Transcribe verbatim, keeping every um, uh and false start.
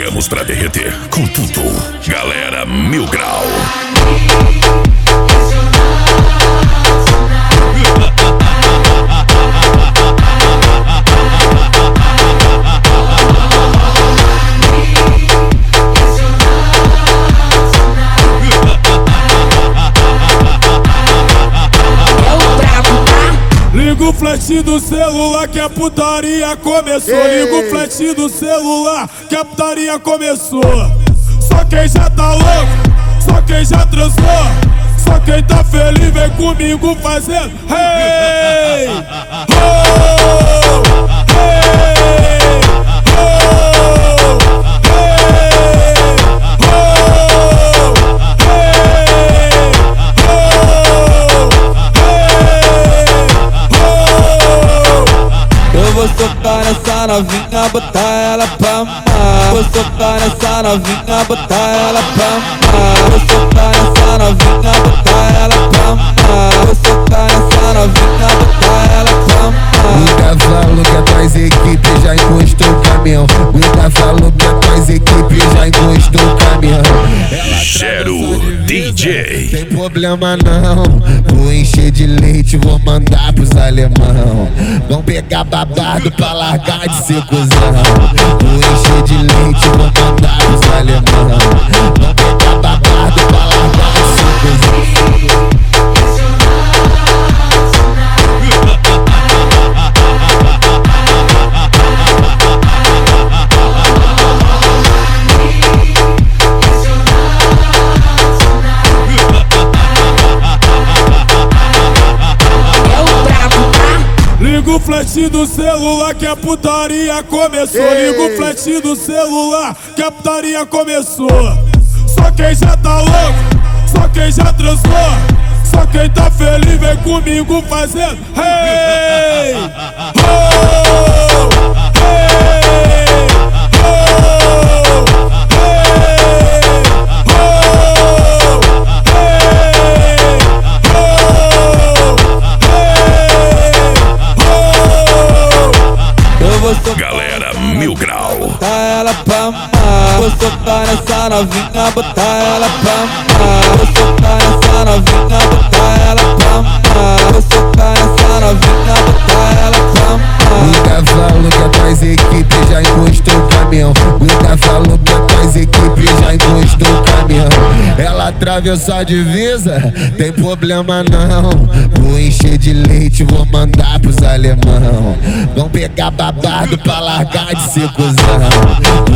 Chegamos pra derreter com tudo. Galera Mil Grau. Liga o flash do celular que a putaria começou. Liga o flash do celular que a putaria começou. Só quem já tá louco, só quem já transou, só quem tá feliz vem comigo fazendo hey, oh, hey, oh, Vou socar nessa novinha, botar ela pra amar. Vou socar nessa novinha, botar ela pra amar. Vou socar nessa novinha, botar ela pra amar. Vou socar nessa novinha, botar ela pra amar. Nunca falou que a tua equipe já encostou o caminhão. Nunca falou que a tua equipe já encostou o caminhão. Gero D J. Tem problema não, vou encher de leite, vou mandar pros alemão. Vão pegar babado pra largar de ser cuzão. Vou encher de leite, vou mandar pros alemão. Vão pegar babado pra largar de ser cuzão. Liga o flash do celular que a putaria começou. Liga o flash do celular que a putaria começou. Só quem já tá louco, só quem já transou, só quem tá feliz vem comigo fazendo hey, oh, hey, Galera Mil Grau. Botar ela pra amar. Vou socar nessa novinha, botar ela pra amar. Vou socar nessa novinha, botar ela pra amar. Vou socar nessa novinha, botar ela pra amar. Nunca falou que a tua equipe já encostou o caminhão. Nunca falou que a tua equipe já encostou o caminhão. Ela atravessou a divisa, tem problema não. Vou encher de leite, vou mandar pros alemão. Vão pegar babado pra largar de ser cuzão.